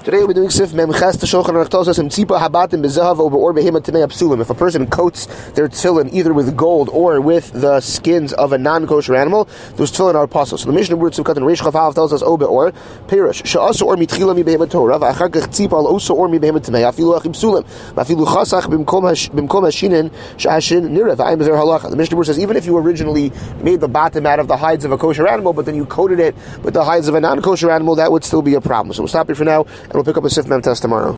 Today we're doing Sif Memches Shulchan Aruch tells us Tzipa Habatim Bezahav or Behema Tamei Psulim. If a person coats their tefillin either with gold or with the skins of a non-kosher animal, those tefillin are apostle. So the Mishnah Berurah Tzivkat in Reish Chaf Aleph tells us O Beor Perush She'asa or Mitchila Mi Behema Torah V'Achar Kach Tzipa Al Osa or Mi Behema Tamei Afilu Achim Psulim V'Afilu Chasach B'Mkom Hashinin Shehashin Nira V'Ayim Zer Halacha. The Mishnah Berurah says even if you originally made the bottom out of the hides of a kosher animal, but then you coated it with the hides of a non-kosher animal, that would still be a problem. So we'll stop here for now, and we'll pick up a Sif Mem test tomorrow.